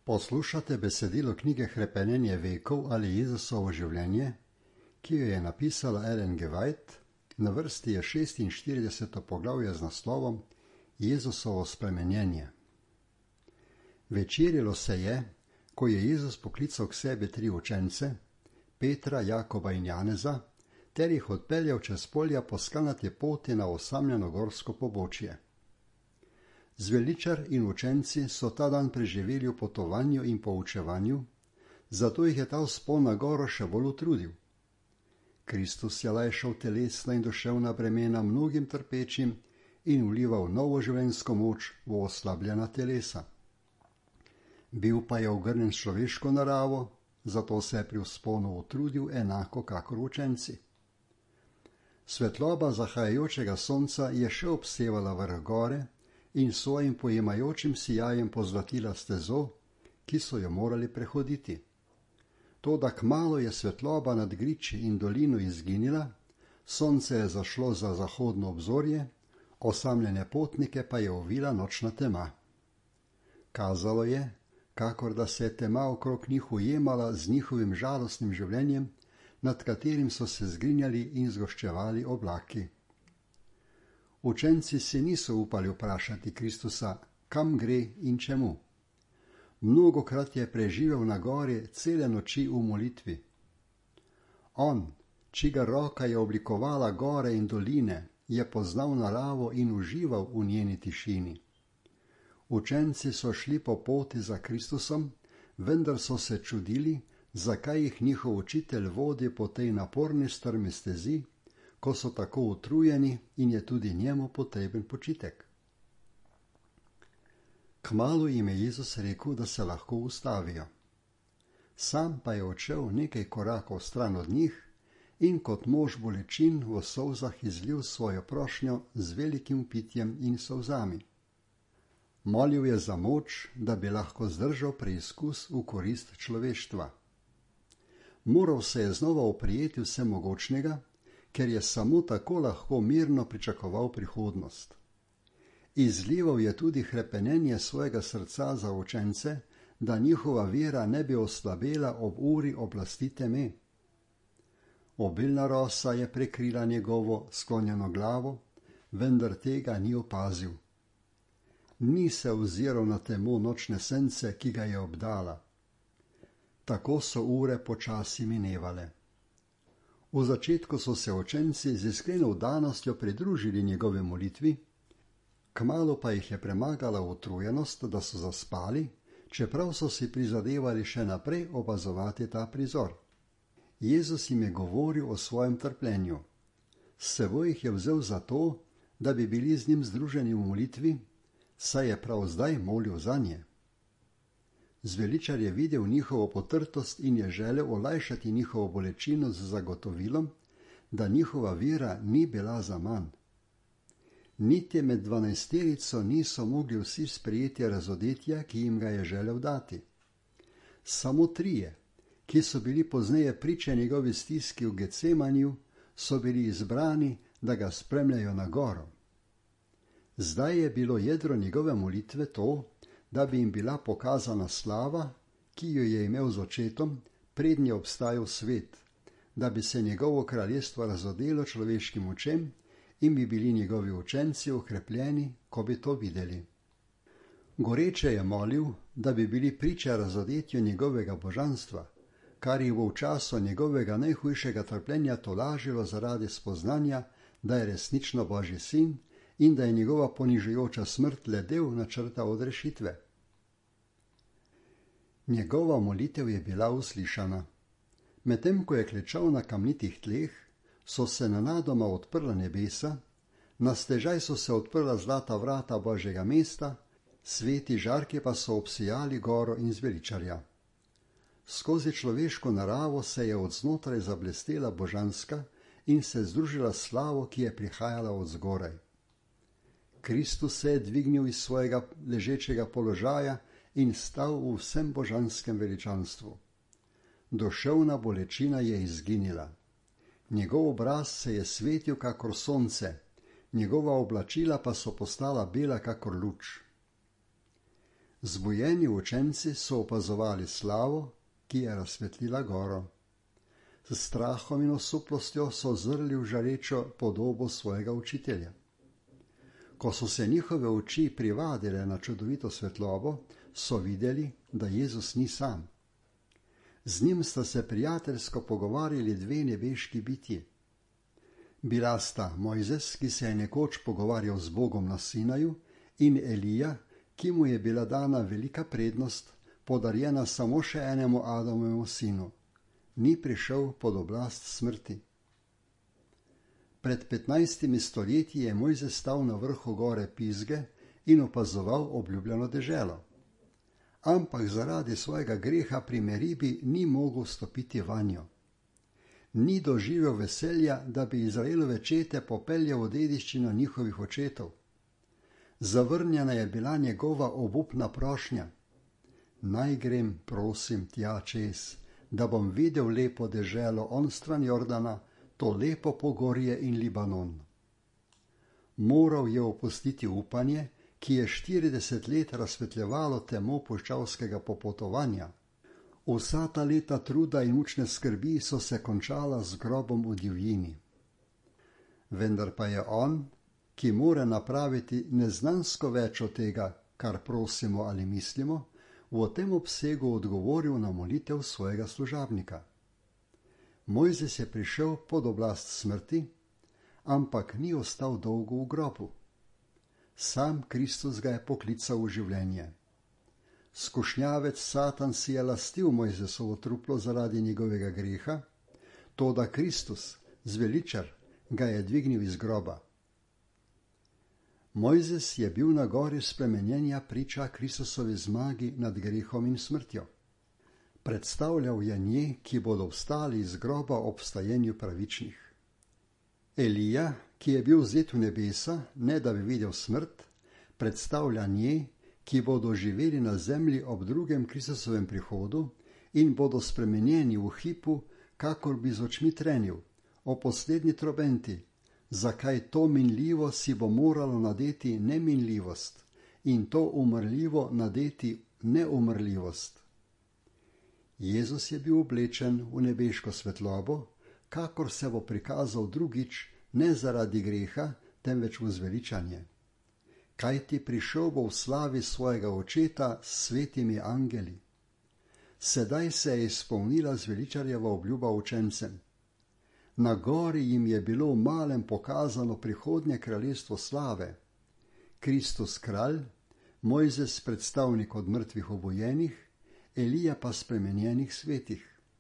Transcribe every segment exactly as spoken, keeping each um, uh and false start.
Poslušate besedilo knjige Hrepenenje vekov ali Jezusovo življenje, ki jo je napisala Ellen G. White. Na vrsti je šestinštirideseto poglavje z naslovom Jezusovo spremenjenje. Večerilo se je, ko je Jezus poklical k sebi tri učence, Petra, Jakoba in Janeza, ter jih odpeljal čez polja po skalnati poti na osamljeno gorsko pobočje. Zveličar in učenci so ta dan preživeli v potovanju in poučevanju, zato jih je ta vzpon na goro še bolj utrudil. Kristus je lajšal telesna in duševna bremena mnogim trpečim in vlival novo življenjsko moč v oslabljena telesa. Bil pa je ogrnjen s človeško naravo, zato se je pri vzponu utrudil enako kakor učenci. Svetloba zahajajočega sonca je še obsevala vrh gore in svojim pojemajočim sijajem pozlatila stezo, ki so jo morali prehoditi. Toda kmalu je svetloba nad griči in dolino izginila, sonce je zašlo za zahodno obzorje, osamljene potnike pa je ovila nočna tema. Kazalo je, kakor da se je tema okrog njih ujemala z njihovim žalostnim življenjem, nad katerim so se zgrinjali in zgoščevali oblaki. Učenci si niso upali vprašati Kristusa, kam gre in čemu. Mnogokrat je preživel na gori cele noči v molitvi. On, čigar roka je oblikovala gore in doline, je poznal naravo in užival v njeni tišini. Učenci so šli po poti za Kristusom, vendar so se čudili, zakaj jih njihov učitelj vodi po tej naporni strmi stezi, ko so tako utrujeni in je tudi njemu potreben počitek. Kmalu jim je Jezus rekel, da se lahko ustavijo. Sam pa je odšel nekaj korakov stran od njih in kot mož bolečin v solzah izlil svojo prošnjo z velikim pitjem in solzami. Molil je za moč, da bi lahko zdržal preizkus v korist človeštva. Moral se je znova oprijeti vsemogočnega, ker je samo tako lahko mirno pričakoval prihodnost. Izlival je tudi hrepenenje svojega srca za učence, da njihova vera ne bi oslabela ob uri oblasti teme. Obilna rosa je prekrila njegovo sklonjeno glavo, vendar tega ni opazil. Ni se oziral na temo nočne sence, ki ga je obdala. Tako so ure počasi minevale. V začetku so se učenci z iskreno vdanostjo pridružili njegove molitvi, kmalu pa jih je premagala utrujenost, da so zaspali, čeprav so si prizadevali še naprej opazovati ta prizor. Jezus jim je govoril o svojem trpljenju. S seboj jih je vzel zato, da bi bili z njim združeni v molitvi, saj je prav zdaj molil zanje. Zveličar je videl njihovo potrtost in je želel olajšati njihovo bolečino z zagotovilom, da njihova vera ni bila zaman. Niti med dvanajsterico niso mogli vsi sprejeti razodetja, ki jim ga je želel dati. Samo trije, ki so bili pozneje priče njegovi stiski v Getsemaniju, so bili izbrani, da ga spremljajo na goro. Zdaj je bilo jedro njegove molitve to, da bi jim bila pokazana slava, ki jo je imel z očetom, prednje obstajal svet, da bi se njegovo kraljestvo razodelo človeškim očem in bi bili njegovi učenci okrepljeni, ko bi to videli. Goreče je molil, da bi bili priče razodetju njegovega božanstva, kar jih bo v času njegovega najhujšega trpljenja tolažilo zaradi spoznanja, da je resnično Božji sin in da je njegova ponižujoča smrt le del načrta odrešitve. Njegova molitev je bila uslišana. Medtem ko je klečal na kamnitih tleh, so se nenadoma odprla nebesa, na stežaj so se odprla zlata vrata Božjega mesta, sveti žarki pa so obsijali goro in zveličarja. Skozi človeško naravo se je od znotraj zablestela božanska in se združila slavo, ki je prihajala od zgoraj. Kristus se je dvignil iz svojega ležečega položaja in stal v vsem božanskem veličanstvu. Duševna bolečina je izginila. Njegov obraz se je svetil kakor sonce, njegova oblačila pa so postala bela kakor luč. Zbujeni učenci so opazovali slavo, ki je razsvetlila goro. S strahom in osuplostjo so zrli v žarečo podobo svojega učitelja. Ko so se njihove oči privadile na čudovito svetlobo, so videli, da Jezus ni sam. Z njim sta se prijateljsko pogovarjali dve nebeški bitji. Bila sta Mojzes, ki se je nekoč pogovarjal z Bogom na Sinaju, in Elija, ki mu je bila dana velika prednost, podarjena samo še enemu Adamovemu sinu. Ni prišel pod oblast smrti. Pred petnajstimi stoletji je Mojzes stal na vrhu gore Pizge in opazoval obljubljeno deželo. Ampak zaradi svojega greha pri Meribi ni mogel stopiti vanjo. Ni doživel veselja, da bi Izraelove čete popeljal v dediščino njihovih očetov. Zavrnjena je bila njegova obupna prošnja. Naj grem, prosim, tja čez, da bom videl lepo deželo onstran Jordana, to lepo pogorje in Libanon. Moral je opustiti upanje, ki je štirideset let razsvetljevalo temo puščavskega popotovanja. Vsa ta leta truda in mučne skrbi so se končala z grobom v divjini. Vendar pa je on, ki mora napraviti neznansko več od tega, kar prosimo ali mislimo, v tem obsegu odgovoril na molitev svojega služabnika. Mojzes je prišel pod oblast smrti, ampak ni ostal dolgo v grobu. Sam Kristus ga je poklical v življenje. Skušnjavec Satan si je lastil Mojzesovo truplo zaradi njegovega greha, toda Kristus, zveličar, ga je dvignil iz groba. Mojzes je bil na gori spremenjenja priča Kristusovi zmagi nad grehom in smrtjo. Predstavljal je nje, ki bodo vstali iz groba ob vstajenju pravičnih. Elija, ki je bil vzet v nebesa, ne da bi videl smrt, predstavlja nje, ki bodo živeli na zemlji ob drugem Kristusovem prihodu in bodo spremenjeni v hipu, kakor bi z očmi trenil, o poslednji trobenti, zakaj to minljivo si bo moralo nadeti neminljivost in to umrljivo nadeti neumrljivost. Jezus je bil oblečen v nebeško svetlobo, kakor se bo prikazal drugič, ne zaradi greha, temveč v zveličanje. Kajti prišel bo v slavi svojega očeta s svetimi angeli. Sedaj se je izpolnila zveličarjeva obljuba učencem. Na gori jim je bilo v malem pokazano prihodnje kraljestvo slave. Kristus kralj, Mojzes predstavnik od mrtvih obojenih, Elija pa spremenjenih svetih.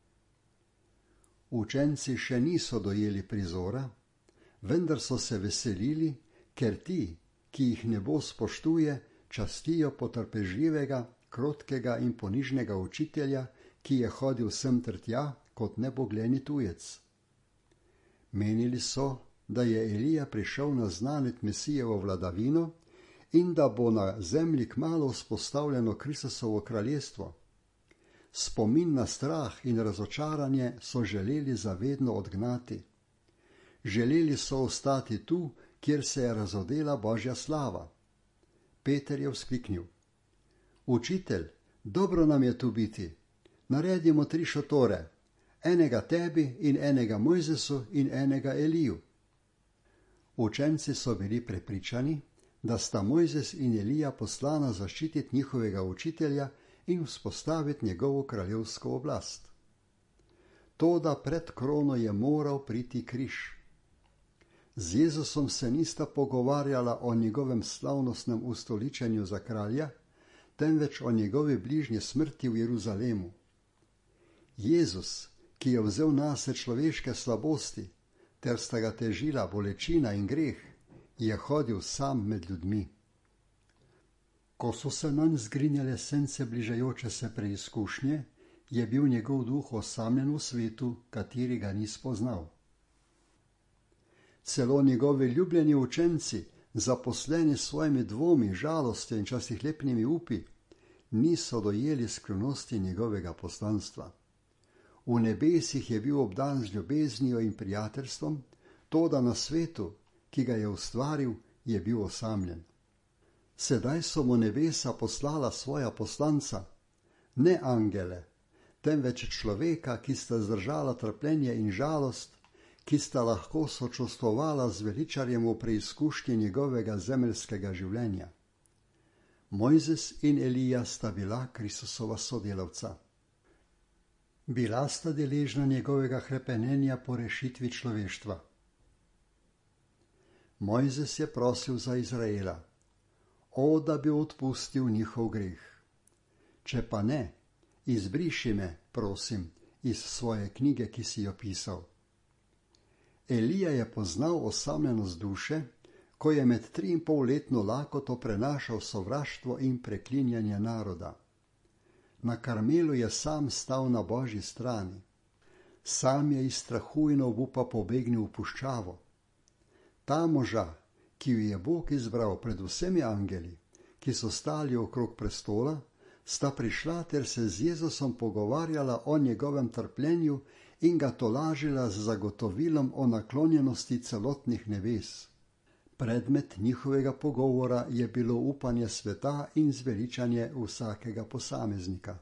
Učenci še niso dojeli prizora, vendar so se veselili, ker ti, ki jih nebo spoštuje, častijo potrpežljivega, krotkega in ponižnega učitelja, ki je hodil sem ter tja kot nebogljeni tujec. Menili so, da je Elija prišel naznaniti Mesijevo vladavino in da bo na zemlji kmalu vzpostavljeno Kristusovo kraljestvo. Spomin na strah in razočaranje so želeli zavedno odgnati. Želeli so ostati tu, kjer se je razodela Božja slava. Peter je vzkliknil: Učitelj, dobro nam je tu biti. Naredimo tri šotore, enega tebi in enega Mojzesu in enega Eliju. Učenci so bili prepričani, da sta Mojzes in Elija poslana zaščititi njihovega učitelja in vzpostaviti njegovo kraljevsko oblast. Toda pred krono je moral priti križ. Z Jezusom se nista pogovarjala o njegovem slavnostnem ustoličenju za kralja, temveč o njegovi bližnji smrti v Jeruzalemu. Jezus, ki je vzel nase človeške slabosti, ter sta ga težila bolečina in greh, je hodil sam med ljudmi. Ko so se nanj zgrinjale sence bližajoče se preizkušnje, je bil njegov duh osamljen v svetu, kateri ga ni spoznal. Celo njegovi ljubljeni učenci, zaposleni s svojimi dvomi, žalostjo in časih lepnimi upi, niso dojeli skrivnosti njegovega poslanstva. V nebesih je bil obdan z ljubeznijo in prijateljstvom, toda na svetu, ki ga je ustvaril, je bil osamljen. Sedaj so mu nebesa poslala svoja poslanca, ne angele, temveč človeka, ki sta zdržala trpljenje in žalost, ki sta lahko sočustvovala z veličarjem v preizkušnji njegovega zemeljskega življenja. Mojzes in Elija sta bila Kristusova sodelavca. Bila sta deležna njegovega hrepenenja po rešitvi človeštva. Mojzes je prosil za Izraela, o, da bi odpustil njihov greh. Če pa ne, izbriši me, prosim, iz svoje knjige, ki si jo pisal. Elija je poznal osamljenost duše, ko je med triinpolletno lakoto prenašal sovraštvo in preklinjanje naroda. Na Karmelu je sam stal na Božji strani. Sam je iz strahu in obupa pobegnil v puščavo. Ta moža, ki ju je Bog izbral pred vsemi angeli, ki so stali okrog prestola, sta prišla ter se z Jezusom pogovarjala o njegovem trpljenju in ga tolažila z zagotovilom o naklonjenosti celotnih nebes. Predmet njihovega pogovora je bilo upanje sveta in zveličanje vsakega posameznika.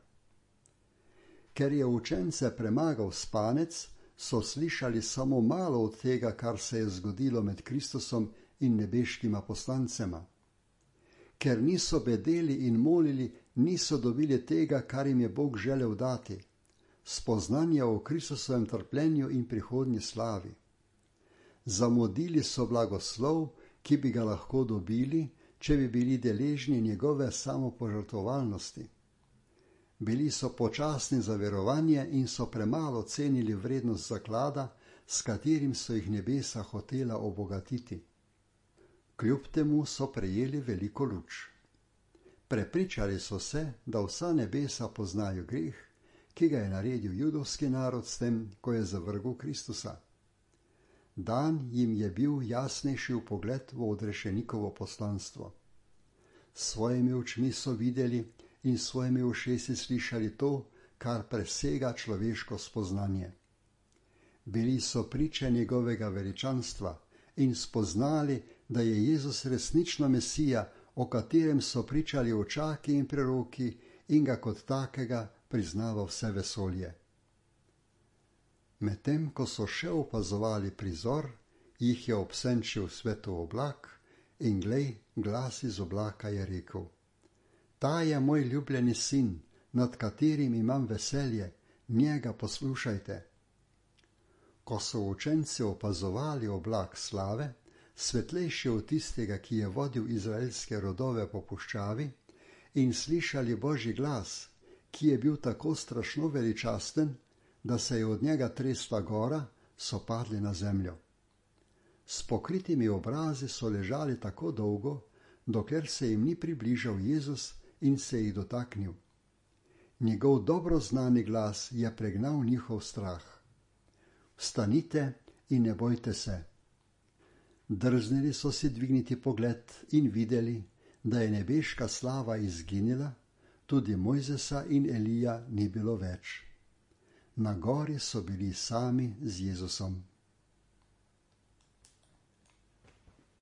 Ker je učence premagal spanec, so slišali samo malo od tega, kar se je zgodilo med Kristusom in nebeškima poslancema. Ker niso bedeli in molili, niso dobili tega, kar jim je Bog želel dati, spoznanje o Kristusovem trpljenju in prihodnji slavi. Zamudili so blagoslov, ki bi ga lahko dobili, če bi bili deležni njegove samopožrtvovalnosti. Bili so počasni za verovanje in so premalo cenili vrednost zaklada, s katerim so jih nebesa hotela obogatiti. Kljub temu so prejeli veliko luč. Prepričali so se, da vsa nebesa poznajo greh, ki ga je naredil judovski narod s tem, ko je zavrgel Kristusa. Dan jim je bil jasnejši vpogled v odrešenikovo poslanstvo. S svojimi očmi so videli in s svojimi ušesi slišali to, kar presega človeško spoznanje. Bili so priče njegovega veličanstva in spoznali, da je Jezus resnično Mesija, o katerem so pričali očaki in preroki in ga kot takega priznava vse vesolje. Medtem, ko so še opazovali prizor, jih je obsenčil svetov oblak in glej, glas iz oblaka je rekel: Ta je moj ljubljeni sin, nad katerim imam veselje, njega poslušajte. Ko so učenci opazovali oblak slave, svetlejši od tistega, ki je vodil izraelske rodove po puščavi, in slišali Božji glas, ki je bil tako strašno veličasten, da se je od njega tresla gora, so padli na zemljo. S pokritimi obrazi so ležali tako dolgo, dokler se jim ni približal Jezus in se jih dotaknil. Njegov dobro znani glas je pregnal njihov strah. Vstanite in ne bojte se. Drznili so si dvigniti pogled in videli, da je nebeška slava izginila, tudi Mojzesa in Elija ni bilo več. Na gori so bili sami z Jezusom.